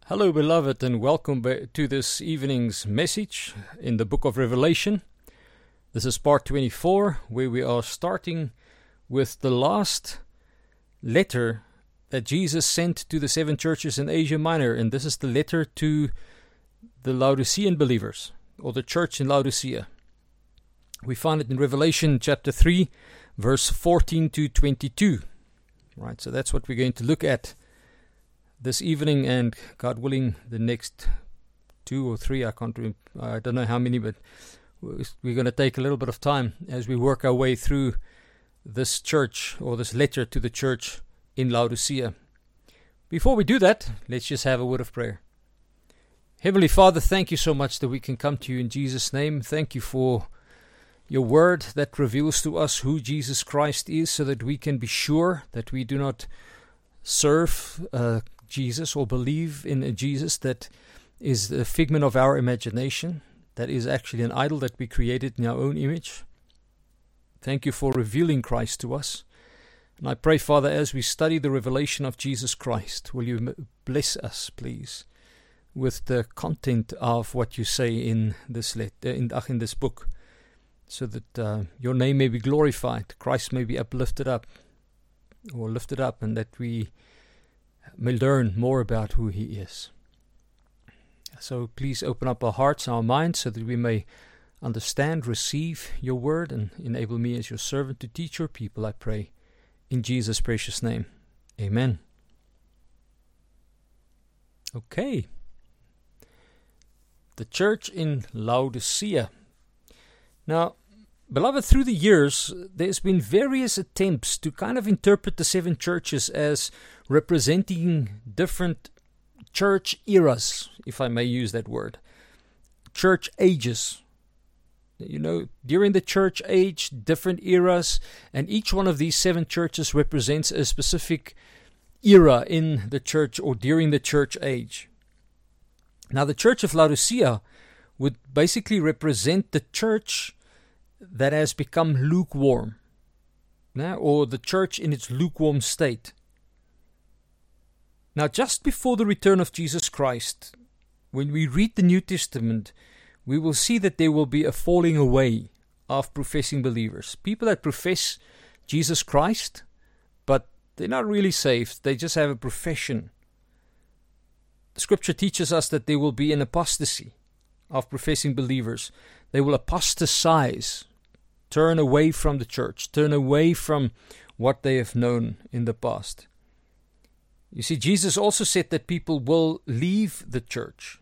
Hello, beloved, and welcome to this evening's message in the book of Revelation. This is part 24, where we are starting with the last letter that Jesus sent to the 7 churches in Asia Minor, and this is the letter to the Laodicean believers, or the church in Laodicea. We find it in Revelation chapter 3, verse 14 to 22. Right, so that's what we're going to look at this evening, and God willing, the next 2 or 3, I don't know how many, but we're going to take a little bit of time as we work our way through this church, or this letter to the church in Laodicea. Before we do that, let's just have a word of prayer. Heavenly Father, thank you so much that we can come to you in Jesus' name. Thank you for your word that reveals to us who Jesus Christ is, so that we can be sure that we do not serve Jesus or believe in a Jesus that is the figment of our imagination, that is actually an idol that we created in our own image. Thank you for revealing Christ to us. And I pray, Father, as we study the revelation of Jesus Christ, will you bless us, please, with the content of what you say in this in this book, so that your name may be glorified, Christ may be lifted up, and that we may learn more about who he is. So please open up our hearts, our minds, so that we may understand, receive your word, and enable me as your servant to teach your people, I pray, in Jesus' precious name. Amen. Okay. The church in Laodicea. Now, beloved, through the years, there's been various attempts to kind of interpret the 7 churches as representing different church eras, if I may use that word. Church ages. You know, during the church age, different eras, and each one of these 7 churches represents a specific era in the church or during the church age. Now, the church of Laodicea would basically represent the church that has become lukewarm, or the church in its lukewarm state. Now, just before the return of Jesus Christ, when we read the New Testament, we will see that there will be a falling away of professing believers. People that profess Jesus Christ, but they're not really saved. They just have a profession. The scripture teaches us that there will be an apostasy of professing believers. They will apostatize, turn away from the church, turn away from what they have known in the past. You see, Jesus also said that people will leave the church.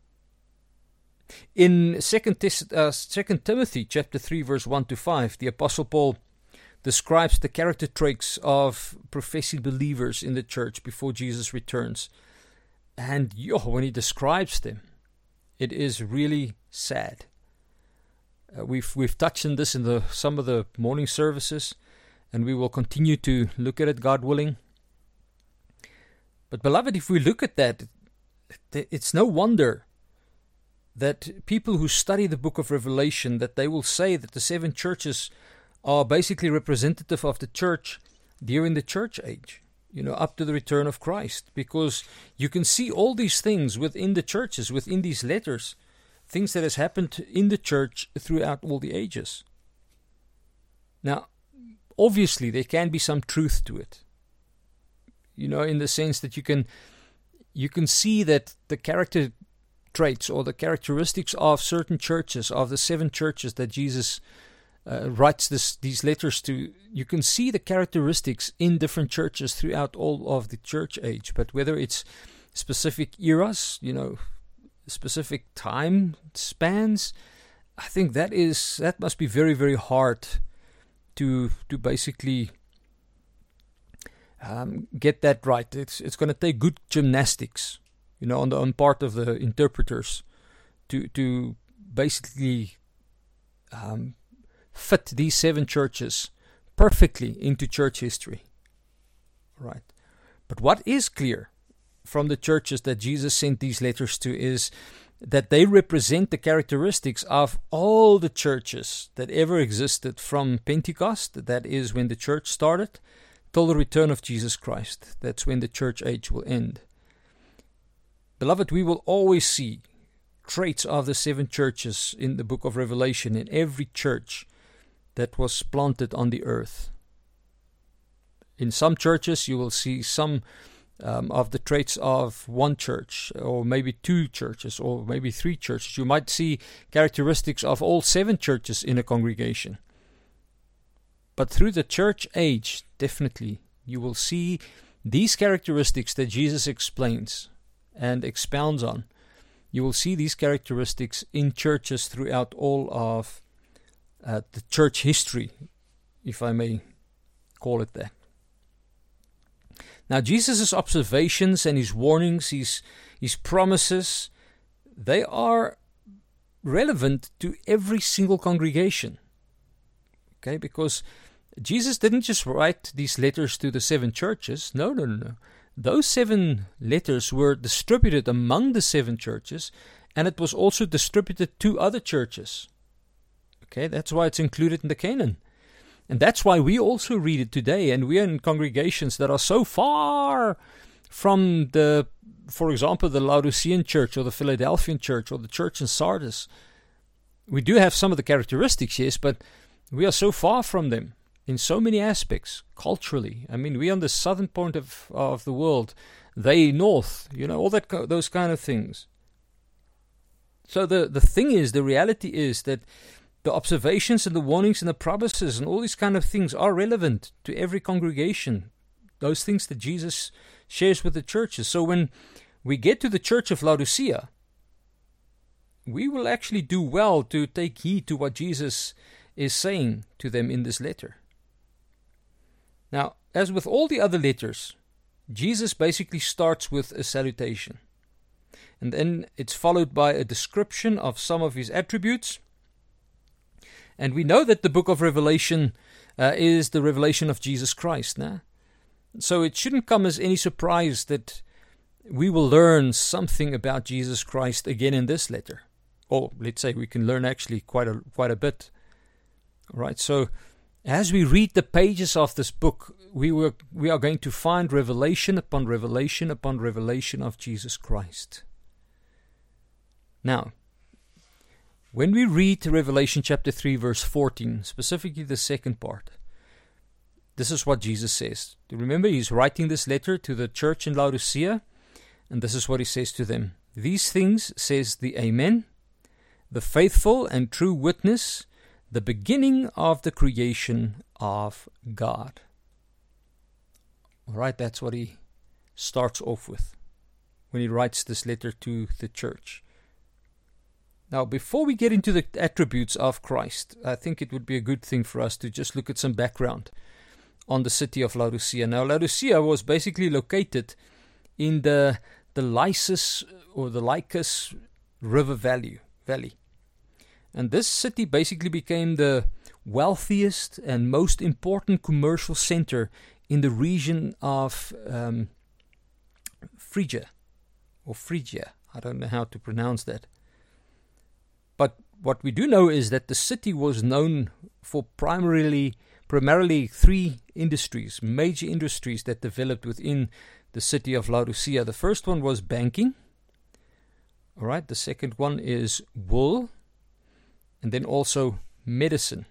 In 2 Timothy chapter 3, verse 1 to 5, the Apostle Paul describes the character traits of professing believers in the church before Jesus returns. And when he describes them, it is really sad. We've touched on this in some of the morning services, and we will continue to look at it, God willing. But beloved, if we look at that, it's no wonder that people who study the book of Revelation, that they will say that the 7 churches are basically representative of the church during the church age, up to the return of Christ, because you can see all these things within the churches, within these letters, things that has happened in the church throughout all the ages. Now, obviously, there can be some truth to it, in the sense that you can see that the character traits or the characteristics of certain churches, of the 7 churches that Jesus writes these letters to, you can see the characteristics in different churches throughout all of the church age. But whether it's specific eras, specific time spans, I think that must be very, very hard to basically get that right. It's going to take good gymnastics, on part of the interpreters to basically fit these 7 churches perfectly into church history. Right. But what is clear from the churches that Jesus sent these letters to is that they represent the characteristics of all the churches that ever existed from Pentecost, that is when the church started, till the return of Jesus Christ. That's when the church age will end. Beloved, we will always see traits of the 7 churches in the book of Revelation, in every church that was planted on the earth. In some churches, you will see some of the traits of one church, or maybe 2 churches, or maybe 3 churches. You might see characteristics of all 7 churches in a congregation. But through the church age, definitely, you will see these characteristics that Jesus explains and expounds on. You will see these characteristics in churches throughout all of the church history, if I may call it that. Now, Jesus' observations and his warnings, his promises, they are relevant to every single congregation. Okay, because Jesus didn't just write these letters to the 7 churches. No. Those 7 letters were distributed among the 7 churches, and it was also distributed to other churches. Okay, that's why it's included in the canon. And that's why we also read it today, and we are in congregations that are so far from for example, the Laodicean church, or the Philadelphian church, or the church in Sardis. We do have some of the characteristics, yes, but we are so far from them in so many aspects, culturally. I mean, we are on the southern point of the world, they north, all those kind of things. So the thing is, the reality is that the observations and the warnings and the promises and all these kind of things are relevant to every congregation. Those things that Jesus shares with the churches. So when we get to the church of Laodicea, we will actually do well to take heed to what Jesus is saying to them in this letter. Now, as with all the other letters, Jesus basically starts with a salutation. And then it's followed by a description of some of his attributes. And we know that the book of Revelation is the revelation of Jesus Christ. So it shouldn't come as any surprise that we will learn something about Jesus Christ again in this letter. Or let's say we can learn actually quite a bit. All right, so as we read the pages of this book, we are going to find revelation upon revelation upon revelation of Jesus Christ. Now, when we read Revelation chapter 3, verse 14, specifically the second part, this is what Jesus says. Remember, he's writing this letter to the church in Laodicea, and this is what he says to them. These things says the Amen, the faithful and true witness, the beginning of the creation of God. All right, that's what he starts off with when he writes this letter to the church. Now, before we get into the attributes of Christ, I think it would be a good thing for us to just look at some background on the city of Laodicea. Now, Laodicea was basically located in the Lycus or the Lycus River Valley. And this city basically became the wealthiest and most important commercial center in the region of Phrygia. I don't know how to pronounce that. But what we do know is that the city was known for primarily 3 industries, major industries that developed within the city of Laodicea. The first one was banking. All right, the second one is wool, and then also medicine,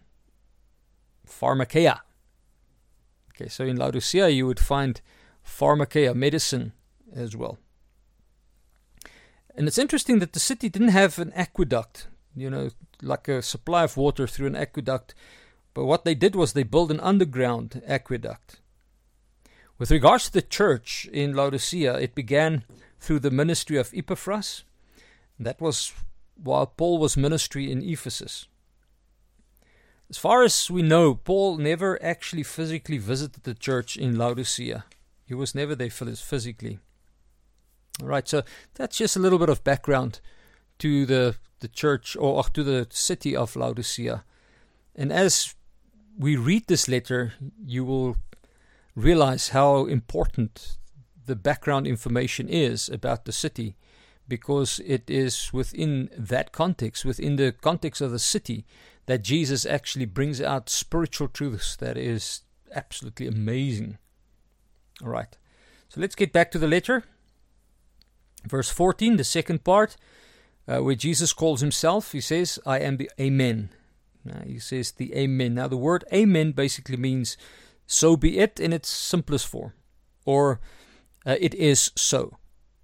pharmakeia. Okay, so in Laodicea you would find pharmakeia, medicine as well. And it's interesting that the city didn't have an aqueduct, like a supply of water through an aqueduct. But what they did was they built an underground aqueduct. With regards to the church in Laodicea, it began through the ministry of Epaphras. That was while Paul was ministry in Ephesus. As far as we know, Paul never actually physically visited the church in Laodicea. He was never there physically. All right, so that's just a little bit of background to the church or to the city of Laodicea. And as we read this letter, you will realize how important the background information is about the city, because it is within that context, within the context of the city, that Jesus actually brings out spiritual truths that is absolutely amazing. All right, so let's get back to the letter. Verse 14, the second part, where Jesus calls himself, he says, I am the Amen. He says the Amen. Now the word Amen basically means so be it in its simplest form, or it is so.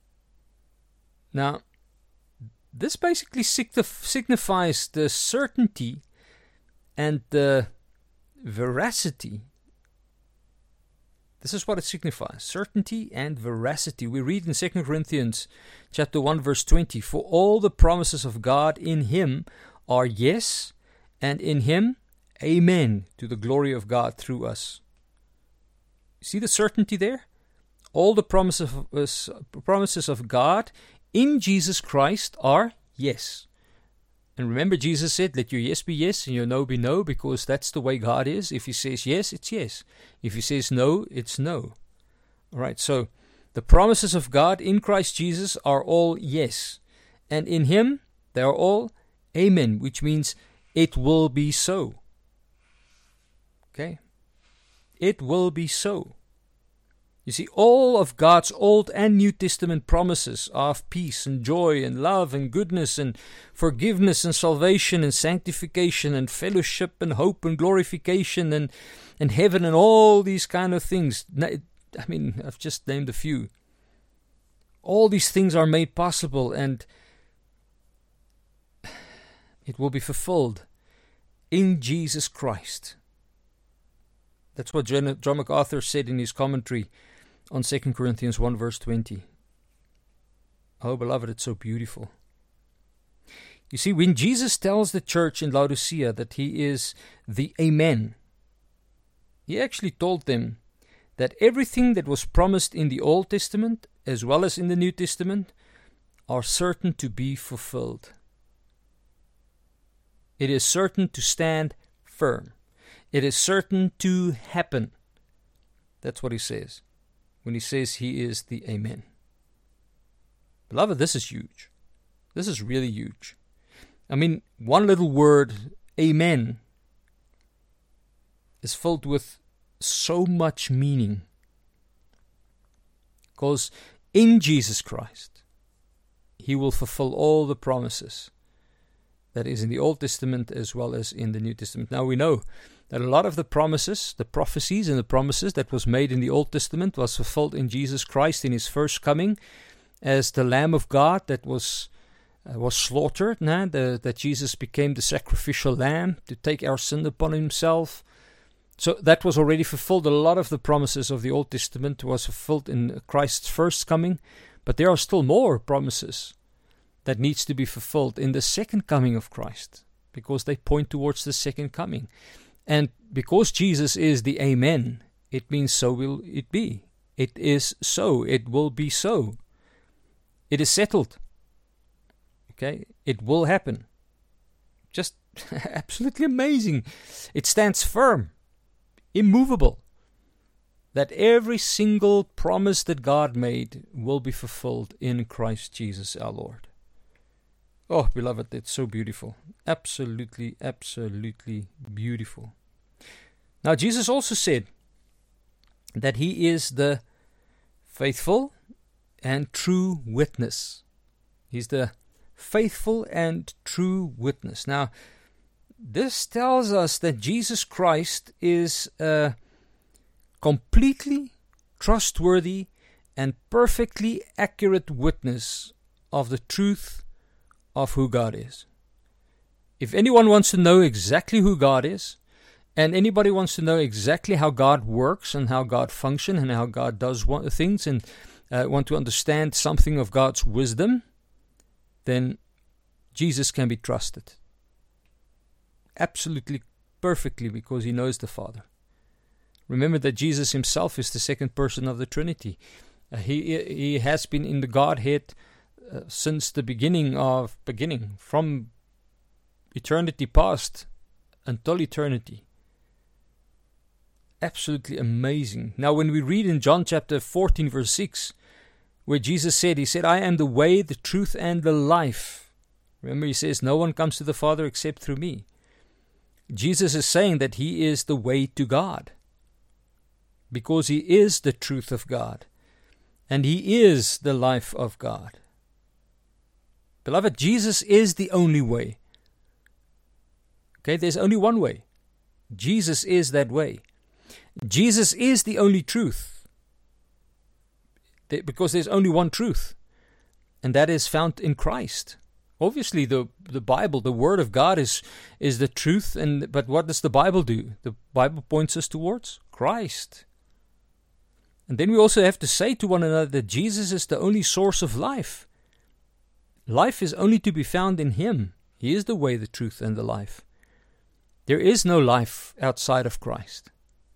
Now, this basically signifies the certainty and the veracity. This is what it signifies, certainty and veracity. We read in 2 Corinthians chapter 1, verse 20, for all the promises of God in him are yes, and in him, amen, to the glory of God through us. See the certainty there? All the promises of God in Jesus Christ are yes. And remember, Jesus said, let your yes be yes and your no be no, because that's the way God is. If he says yes, it's yes. If he says no, it's no. All right, so the promises of God in Christ Jesus are all yes. And in him, they are all amen, which means it will be so. Okay? It will be so. You see, all of God's Old and New Testament promises of peace and joy and love and goodness and forgiveness and salvation and sanctification and fellowship and hope and glorification and heaven and all these kind of things. I mean, I've just named a few. All these things are made possible, and it will be fulfilled in Jesus Christ. That's what John MacArthur said in his commentary on 2 Corinthians 1 verse 20. Oh, beloved, it's so beautiful. You see, when Jesus tells the church in Laodicea that he is the Amen, he actually told them that everything that was promised in the Old Testament as well as in the New Testament are certain to be fulfilled. It is certain to stand firm. It is certain to happen. That's what he says when he says he is the Amen. Beloved, this is huge. This is really huge. I mean, one little word, Amen, is filled with so much meaning. Because in Jesus Christ, he will fulfill all the promises that is in the Old Testament as well as in the New Testament. Now we know that a lot of the promises, the prophecies and the promises that was made in the Old Testament was fulfilled in Jesus Christ in his first coming as the Lamb of God that was slaughtered, that Jesus became the sacrificial lamb to take our sin upon himself. So that was already fulfilled. A lot of the promises of the Old Testament was fulfilled in Christ's first coming, but there are still more promises that needs to be fulfilled in the second coming of Christ, because they point towards the second coming. And because Jesus is the Amen, it means so will it be. It is so. It will be so. It is settled. Okay? It will happen. Just absolutely amazing. It stands firm, immovable, that every single promise that God made will be fulfilled in Christ Jesus our Lord. Oh, beloved, it's so beautiful. Absolutely, absolutely beautiful. Now, Jesus also said that he is the faithful and true witness. He's the faithful and true witness. Now, this tells us that Jesus Christ is a completely trustworthy and perfectly accurate witness of the truth of who God is. If anyone wants to know exactly who God is, and anybody wants to know exactly how God works and how God functions and how God does things, and want to understand something of God's wisdom, then Jesus can be trusted. Absolutely perfectly, because he knows the Father. Remember that Jesus himself is the second person of the Trinity. He has been in the Godhead since the beginning, from eternity past until eternity. Absolutely amazing. Now, when we read in John chapter 14, verse 6, where Jesus said, I am the way, the truth, and the life. Remember, he says, no one comes to the Father except through me. Jesus is saying that he is the way to God, because he is the truth of God, and he is the life of God. Beloved, Jesus is the only way. Okay, there's only one way. Jesus is that way. Jesus is the only truth. Because there's only one truth. And that is found in Christ. Obviously, the Bible, the Word of God is the truth. But what does the Bible do? The Bible points us towards Christ. And then we also have to say to one another that Jesus is the only source of life. Life is only to be found in Him. He is the way, the truth, and the life. There is no life outside of Christ.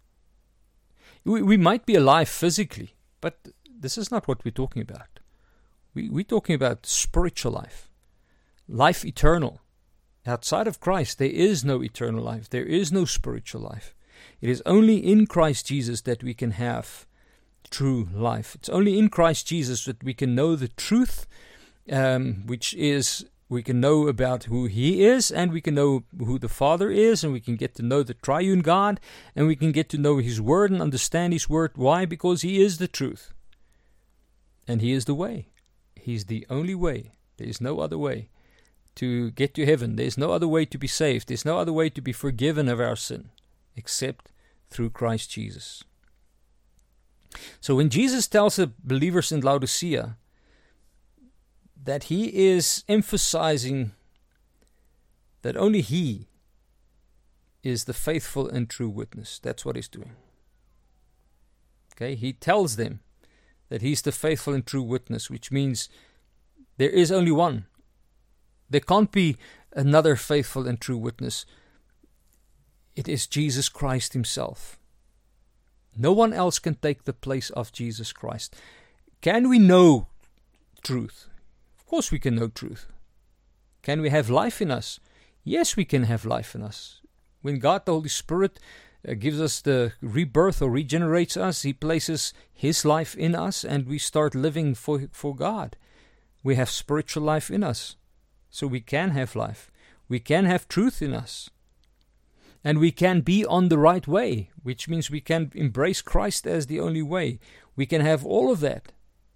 We might be alive physically, but this is not what we're talking about. We're talking about spiritual life. Life eternal. Outside of Christ, there is no eternal life. There is no spiritual life. It is only in Christ Jesus that we can have true life. It's only in Christ Jesus that we can know the truth, which is we can know about who He is, and we can know who the Father is, and we can get to know the triune God, and we can get to know His Word and understand His Word. Why? Because He is the truth. And He is the way. He's the only way. There is no other way to get to heaven. There's no other way to be saved. There's no other way to be forgiven of our sin except through Christ Jesus. So when Jesus tells the believers in Laodicea that He is emphasizing that only He is the faithful and true witness, that's what He's doing. Okay, He tells them that He's the faithful and true witness, which means there is only one. There can't be another faithful and true witness. It is Jesus Christ Himself. No one else can take the place of Jesus Christ. Can we know truth? Of course we can know truth. Can we have life in us? Yes, we can have life in us. When God, the Holy Spirit, gives us the rebirth or regenerates us, He places His life in us and we start living for God. We have spiritual life in us. So we can have life. We can have truth in us. And we can be on the right way, which means we can embrace Christ as the only way. We can have all of that.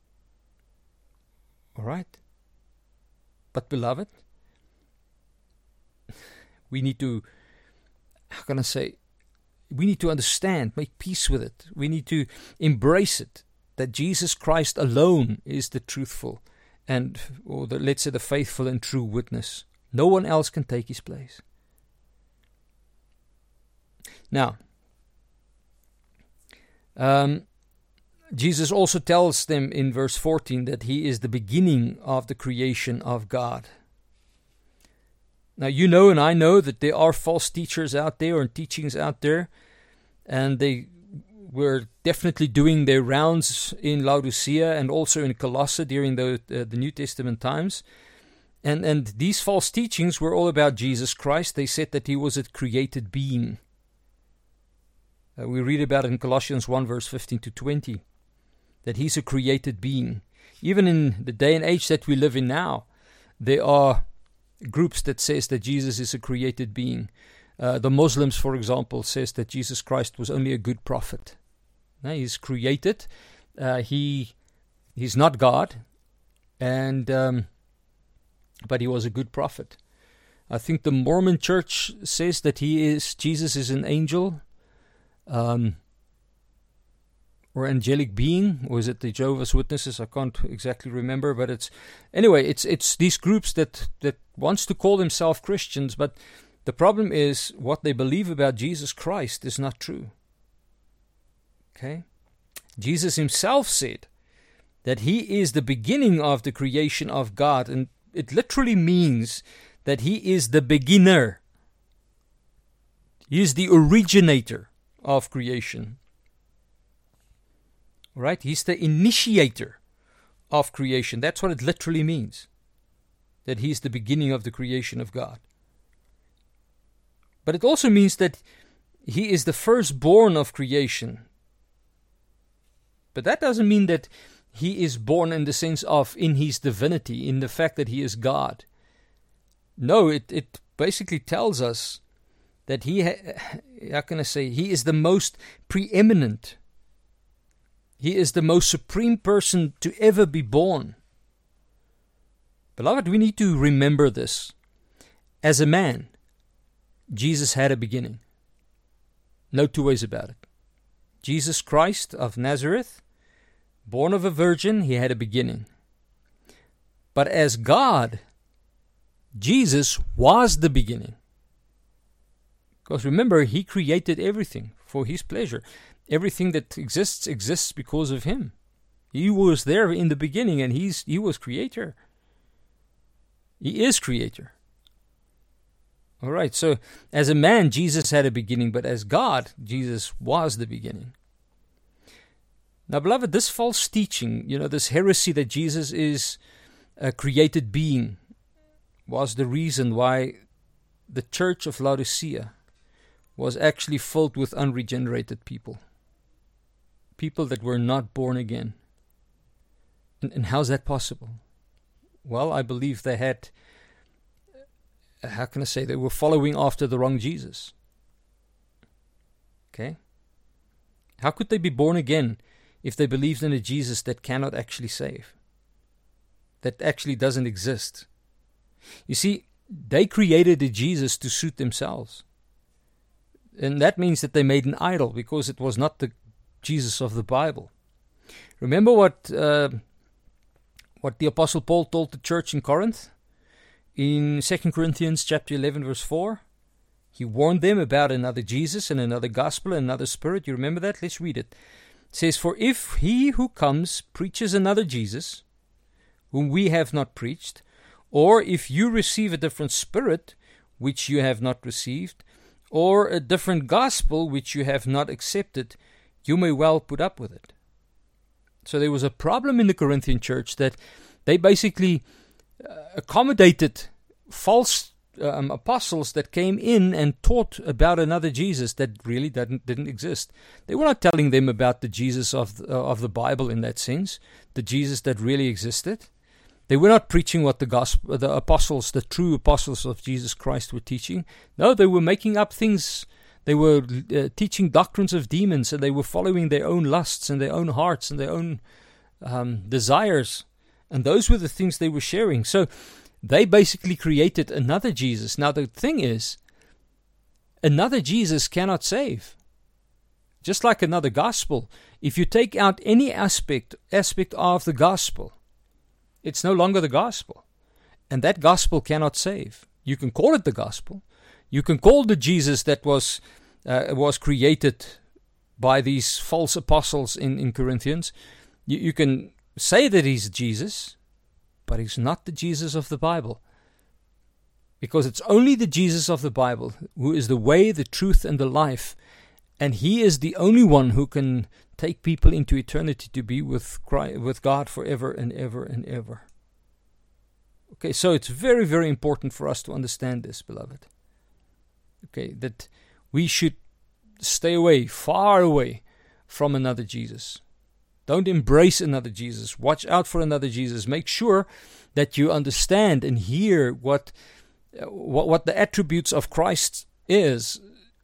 All right? But beloved, we need to, we need to understand, make peace with it. We need to embrace it, that Jesus Christ alone is the truthful and, let's say, the faithful and true witness. No one else can take His place. Now, Jesus also tells them in verse 14 that He is the beginning of the creation of God. Now, you know and I know that there are false teachers out there and teachings out there, and they were definitely doing their rounds in Laodicea and also in Colossae during the New Testament times. And these false teachings were all about Jesus Christ. They said that He was a created being. We read about it in Colossians 1 verse 15 to 20, that He's a created being. Even in the day and age that we live in now, there are groups that says that Jesus is a created being. The Muslims, for example, says that Jesus Christ was only a good prophet. Now, He's created. He's not God, and but He was a good prophet. I think the Mormon Church says that Jesus is an angel. Or angelic being, or is it the Jehovah's Witnesses? I can't exactly remember, but it's these groups that wants to call themselves Christians, but the problem is what they believe about Jesus Christ is not true. Okay? Jesus Himself said that He is the beginning of the creation of God, and it literally means that He is the beginner. He is the originator of creation. Right? He's the initiator of creation. That's what it literally means. That He's the beginning of the creation of God. But it also means that He is the firstborn of creation. But that doesn't mean that He is born in the sense of in His divinity, in the fact that He is God. No, it basically tells us that He is the most preeminent. He is the most supreme person to ever be born. Beloved, we need to remember this. As a man, Jesus had a beginning. No two ways about it. Jesus Christ of Nazareth, born of a virgin, he had a beginning. But as God, Jesus was the beginning. Because remember, he created everything for his pleasure. Everything that exists because of him. He was there in the beginning, and he was creator. He is creator. All right, so as a man, Jesus had a beginning, but as God, Jesus was the beginning. Now, beloved, this false teaching, this heresy that Jesus is a created being, was the reason why the church of Laodicea was actually filled with unregenerated people. People that were not born again. And how's that possible? Well, I believe they had, they were following after the wrong Jesus. Okay? How could they be born again if they believed in a Jesus that cannot actually save? That actually doesn't exist. You see, they created a Jesus to suit themselves. And that means that they made an idol because it was not the Jesus of the Bible. Remember what the Apostle Paul told the church in Corinth? In 2 Corinthians chapter 11 verse 4. He warned them about another Jesus and another gospel and another spirit. You remember that? Let's read it. It says, "For if he who comes preaches another Jesus, whom we have not preached, or if you receive a different spirit, which you have not received, or a different gospel which you have not accepted, you may well put up with it." So there was a problem in the Corinthian church that they basically accommodated false apostles that came in and taught about another Jesus that really didn't exist. They were not telling them about the Jesus of the Bible in that sense, the Jesus that really existed. They were not preaching what the apostles, the true apostles of Jesus Christ were teaching. No, they were making up things. They were teaching doctrines of demons, and they were following their own lusts and their own hearts and their own desires. And those were the things they were sharing. So they basically created another Jesus. Now the thing is, another Jesus cannot save. Just like another gospel, if you take out any aspect of the gospel, it's no longer the gospel. And that gospel cannot save. You can call it the gospel. You can call the Jesus that was created by these false apostles in Corinthians. You can say that he's Jesus, but he's not the Jesus of the Bible. Because it's only the Jesus of the Bible who is the way, the truth, and the life. And he is the only one who can take people into eternity to be with God forever and ever and ever. Okay, so it's very, very important for us to understand this, beloved. Okay, that we should stay away, far away from another Jesus. Don't embrace another Jesus. Watch out for another Jesus. Make sure that you understand and hear what the attributes of Christ is,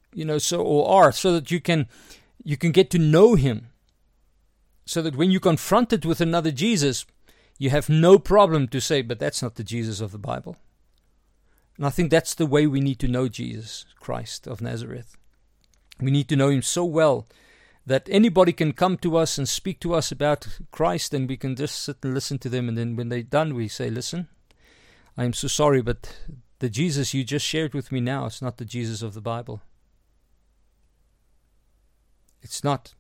so that you can get to know him. So that when you're confronted with another Jesus, you have no problem to say, but that's not the Jesus of the Bible. And I think that's the way we need to know Jesus Christ of Nazareth. We need to know him so well that anybody can come to us and speak to us about Christ, and we can just sit and listen to them. And then when they're done, we say, "Listen, I'm so sorry, but the Jesus you just shared with me now, it's not the Jesus of the Bible. It's not."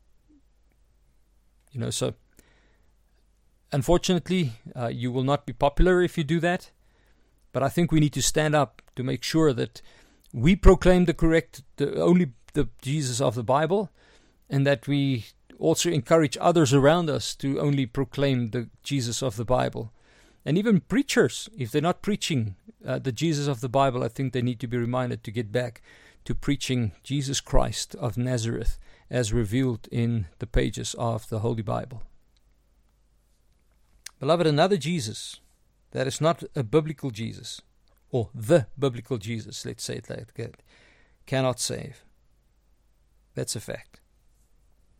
So unfortunately, you will not be popular if you do that. But I think we need to stand up to make sure that we proclaim only the Jesus of the Bible, and that we also encourage others around us to only proclaim the Jesus of the Bible. And even preachers, if they're not preaching the Jesus of the Bible, I think they need to be reminded to get back to preaching Jesus Christ of Nazareth as revealed in the pages of the Holy Bible. Beloved, another Jesus that is not a biblical Jesus, or the biblical Jesus, let's say it like that, cannot save. That's a fact.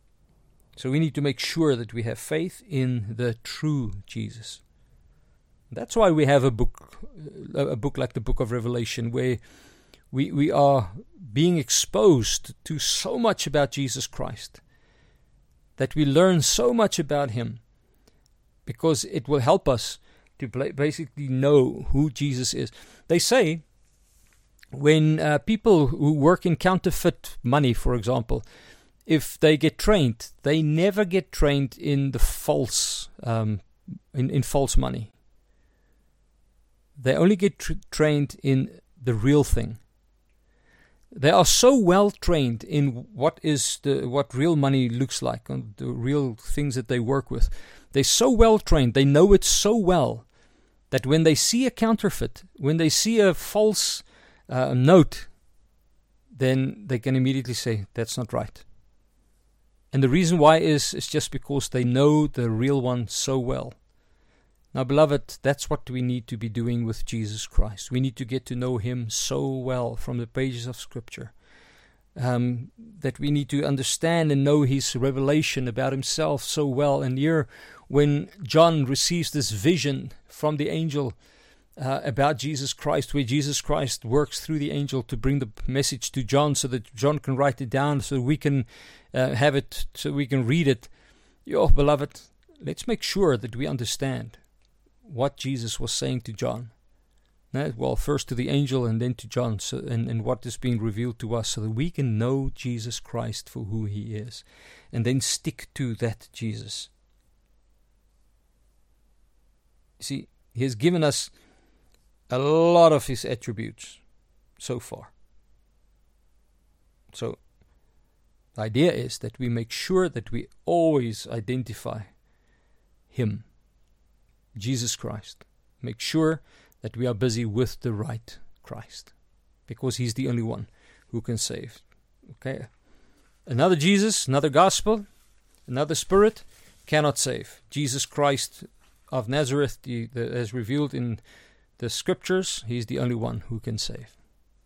So we need to make sure that we have faith in the true Jesus, That's why we have a book like the Book of Revelation, where we are being exposed to so much about Jesus Christ, that we learn so much about Him, because it will help us to basically know who Jesus is. They say when people who work in counterfeit money, for example, if they get trained, they never get trained in the false in false money. They only get trained in the real thing. They are so well trained in what real money looks like, and the real things that they work with. They're so well trained, they know it so well, that when they see a counterfeit, when they see a false note, then they can immediately say, that's not right. And the reason why is just because they know the real one so well. Now, beloved, that's what we need to be doing with Jesus Christ. We need to get to know Him so well from the pages of Scripture, that we need to understand and know His revelation about Himself so well. And here, when John receives this vision from the angel about Jesus Christ, where Jesus Christ works through the angel to bring the message to John so that John can write it down, so we can have it, so we can read it. Oh, beloved, let's make sure that we understand what Jesus was saying to John. Well, first to the angel and then to John, and what is being revealed to us, so that we can know Jesus Christ for who He is, and then stick to that Jesus. You see, He has given us a lot of His attributes so far. So the idea is that we make sure that we always identify Him, Jesus Christ. Make sure that we are busy with the right Christ, because He's the only one who can save. Okay? Another Jesus, another gospel, another spirit cannot save. Jesus Christ of Nazareth, as revealed in the Scriptures, He's the only one who can save.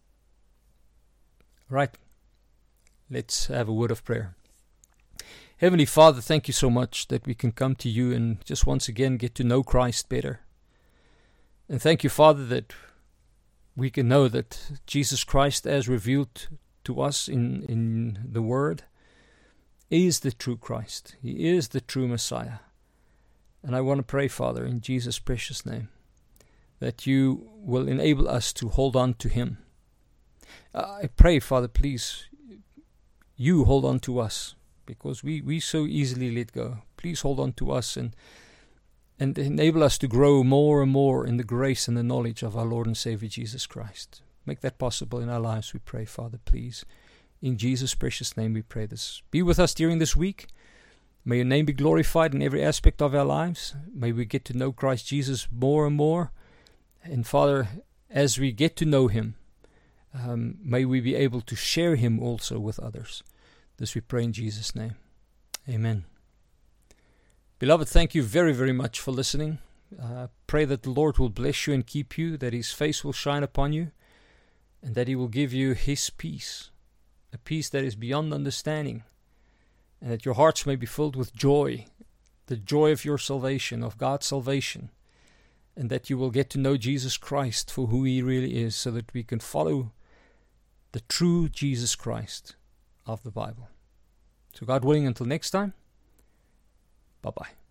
Right. Let's have a word of prayer. Heavenly Father, thank You so much that we can come to You and just once again get to know Christ better. And thank You, Father, that we can know that Jesus Christ, as revealed to us in the Word, is the true Christ. He is the true Messiah. And I want to pray, Father, in Jesus' precious name, that You will enable us to hold on to Him. I pray, Father, please, You hold on to us, because we so easily let go. Please hold on to us and enable us to grow more and more in the grace and the knowledge of our Lord and Savior Jesus Christ. Make that possible in our lives, we pray, Father, please. In Jesus' precious name we pray this. Be with us during this week. May Your name be glorified in every aspect of our lives. May we get to know Christ Jesus more and more. And Father, as we get to know Him, may we be able to share Him also with others. This we pray in Jesus' name. Amen. Beloved, thank you very, very much for listening. Pray that the Lord will bless you and keep you, that His face will shine upon you, and that He will give you His peace, a peace that is beyond understanding, and that your hearts may be filled with joy, the joy of your salvation, of God's salvation, and that you will get to know Jesus Christ for who He really is, so that we can follow the true Jesus Christ of the Bible. So God willing, until next time, bye-bye.